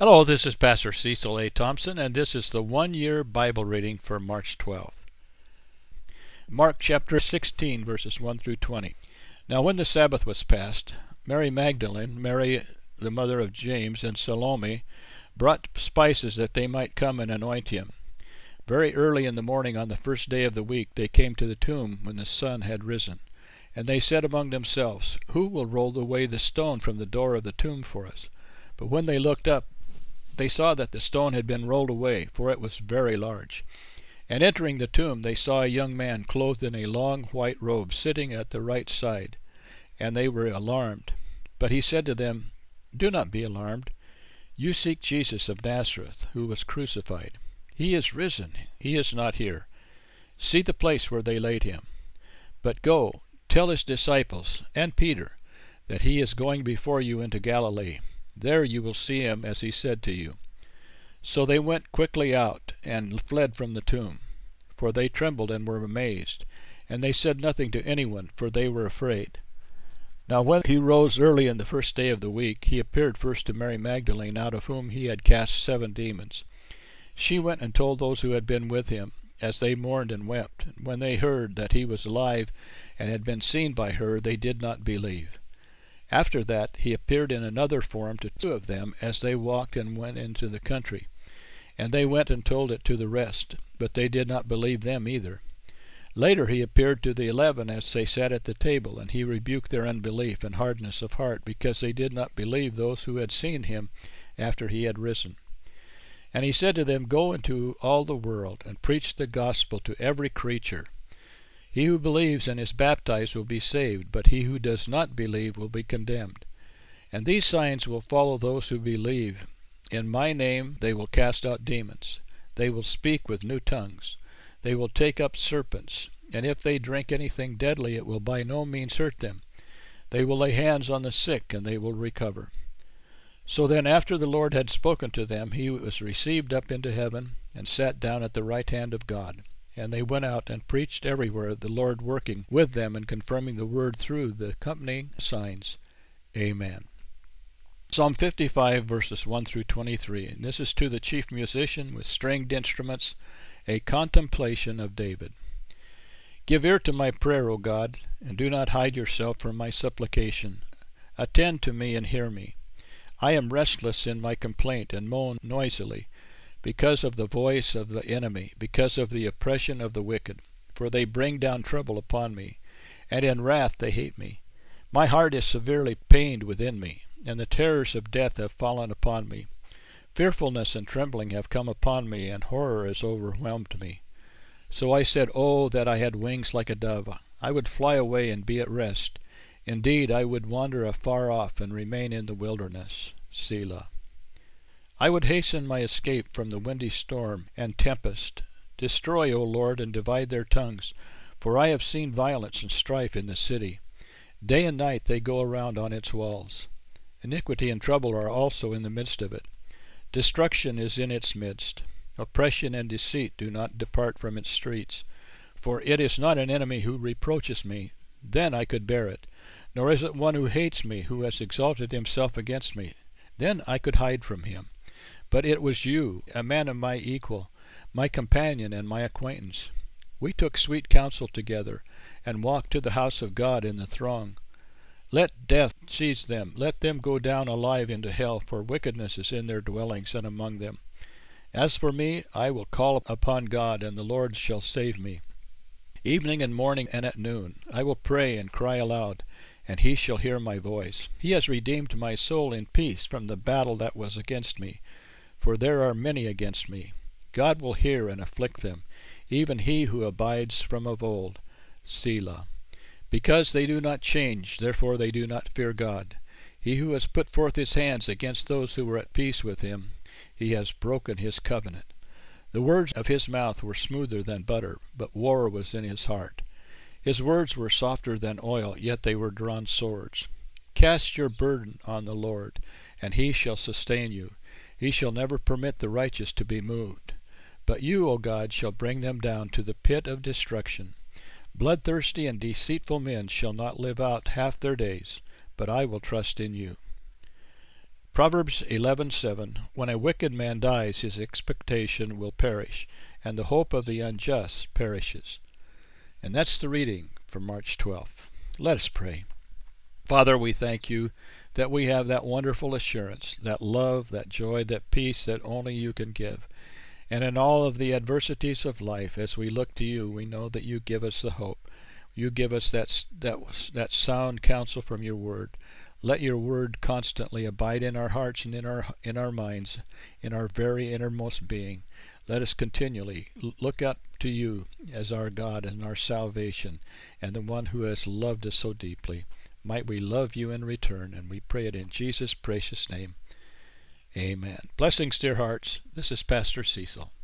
Hello, this is Pastor Cecil A. Thompson, and this is the one-year Bible reading for March 12th. Mark chapter 16, verses 1 through 20. Now when the Sabbath was past, Mary Magdalene, Mary the mother of James, and Salome brought spices that they might come and anoint him. Very early in the morning on the first day of the week they came to the tomb when the sun had risen. And they said among themselves, Who will roll away the stone from the door of the tomb for us? But when they looked up, they saw that the stone had been rolled away, for it was very large. And entering the tomb, they saw a young man clothed in a long white robe, sitting at the right side. And they were alarmed. But he said to them, Do not be alarmed. You seek Jesus of Nazareth, who was crucified. He is risen. He is not here. See the place where they laid him. But go, tell his disciples, and Peter, that he is going before you into Galilee. There you will see him as he said to you. So they went quickly out and fled from the tomb, for they trembled and were amazed, and they said nothing to anyone, for they were afraid. Now when he rose early in the first day of the week, he appeared first to Mary Magdalene, out of whom he had cast 7 demons. She went and told those who had been with him, as they mourned and wept. And when they heard that he was alive and had been seen by her, they did not believe. After that he appeared in another form to 2 of them as they walked and went into the country. And they went and told it to the rest, but they did not believe them either. Later he appeared to the 11 as they sat at the table, and he rebuked their unbelief and hardness of heart, because they did not believe those who had seen him after he had risen. And he said to them, Go into all the world, and preach the gospel to every creature. He who believes and is baptized will be saved, but he who does not believe will be condemned. And these signs will follow those who believe. In my name they will cast out demons. They will speak with new tongues. They will take up serpents. And if they drink anything deadly, it will by no means hurt them. They will lay hands on the sick, and they will recover. So then, after the Lord had spoken to them, he was received up into heaven, and sat down at the right hand of God. And they went out and preached everywhere, the Lord working with them and confirming the word through the accompanying signs. Amen. Psalm 55, verses 1 through 23. And this is to the chief musician with stringed instruments, a contemplation of David. Give ear to my prayer, O God, and do not hide yourself from my supplication. Attend to me and hear me. I am restless in my complaint and moan noisily, because of the voice of the enemy, because of the oppression of the wicked. For they bring down trouble upon me, and in wrath they hate me. My heart is severely pained within me, and the terrors of death have fallen upon me. Fearfulness and trembling have come upon me, and horror has overwhelmed me. So I said, Oh, that I had wings like a dove! I would fly away and be at rest. Indeed, I would wander afar off and remain in the wilderness. Selah. I would hasten my escape from the windy storm and tempest. Destroy, O Lord, and divide their tongues, for I have seen violence and strife in the city. Day and night they go around on its walls. Iniquity and trouble are also in the midst of it. Destruction is in its midst. Oppression and deceit do not depart from its streets. For it is not an enemy who reproaches me, then I could bear it. Nor is it one who hates me, who has exalted himself against me, then I could hide from him. But it was you, a man of my equal, my companion and my acquaintance. We took sweet counsel together, and walked to the house of God in the throng. Let death seize them, let them go down alive into hell, for wickedness is in their dwellings and among them. As for me, I will call upon God, and the Lord shall save me. Evening and morning and at noon I will pray and cry aloud, and he shall hear my voice. He has redeemed my soul in peace from the battle that was against me. For there are many against me. God will hear and afflict them, even he who abides from of old. Selah. Because they do not change, therefore they do not fear God. He who has put forth his hands against those who were at peace with him, he has broken his covenant. The words of his mouth were smoother than butter, but war was in his heart. His words were softer than oil, yet they were drawn swords. Cast your burden on the Lord, and he shall sustain you. He shall never permit the righteous to be moved. But you, O God, shall bring them down to the pit of destruction. Bloodthirsty and deceitful men shall not live out half their days, but I will trust in you. Proverbs 11:7, when a wicked man dies, his expectation will perish, and the hope of the unjust perishes. And that's the reading for March 12th. Let us pray. Father, we thank you that we have that wonderful assurance, that love, that joy, that peace that only you can give. And in all of the adversities of life, as we look to you, we know that you give us the hope. You give us that sound counsel from your word. Let your word constantly abide in our hearts and in our minds, in our very innermost being. Let us continually look up to you as our God and our salvation, and the one who has loved us so deeply. Might we love you in return, and we pray it in Jesus' precious name. Amen. Blessings, dear hearts. This is Pastor Cecil.